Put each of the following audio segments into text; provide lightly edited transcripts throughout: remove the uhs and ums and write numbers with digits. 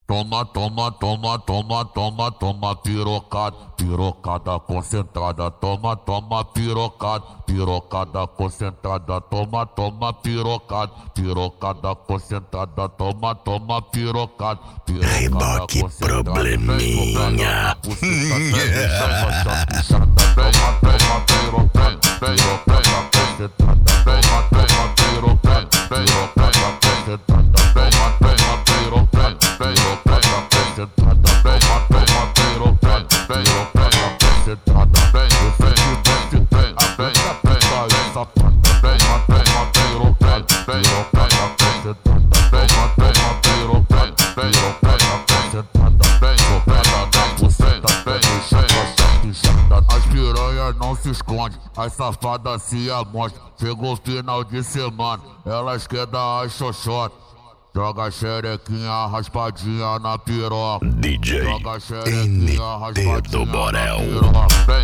Toma, toma, toma, toma, toma, toma, pirocada, pirocada concentrada. Toma, toma, pirocada, pirocada concentrada. Toma, toma, pirocada, pirocada concentrada. Toma, toma, pirocada, pirocada que probleminha. As piranhas não se escondem, as safadas se amostram. Chegou o final de semana, elas querem dar as xoxotas. Joga a xerequinha raspadinha na piroca. DJ NT do Borel. Joga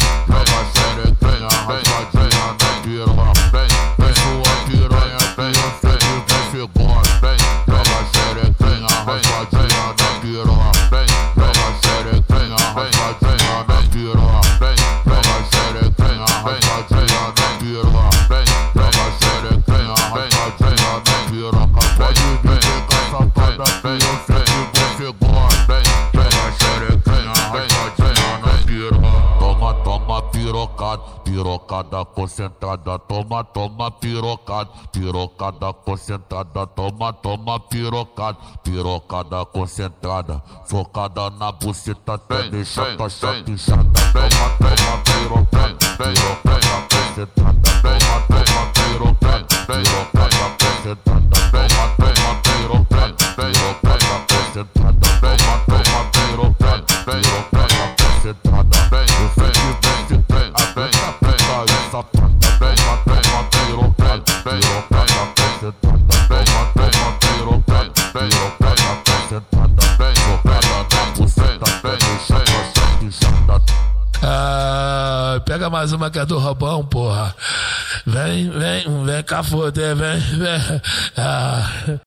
a xerequinha raspadinha na piroca. Vem sua piranha que eu sei que você gosta. Joga a xerequinha raspadinha na piroca. Joga a xerequinha raspadinha na piroca. Joga a xerequinha raspadinha na piroca. Joga a xerequinha raspadinha na piroca. Pode vir com essa safada que eu sei que você gosta. Joga a xerequinha raspadinha na piroca. Toma, toma pirocada, pirocada concentrada. Toma, toma pirocada, pirocada concentrada. Toma, toma pirocada, pirocada concentrada. Focada na buceta até deixar tua chata inchada. Toma, toma pirocada, pirocada concentrada. Toma, toma pirocada, pirocada concentrada. Toma, toma pirocada, pirocada concentrada. Toma, toma pirocada, pirocada concentrada. Eu sei que você tem a peça preta e safada. Toma, toma pirocada, pirocada concentrada. Toma, toma pirocada, pirocada concentrada. Focada na buceta até deixar tua chata inchada. Ah, pega mais uma que é do Robão, porra. Vem cá foder, vem. Ah.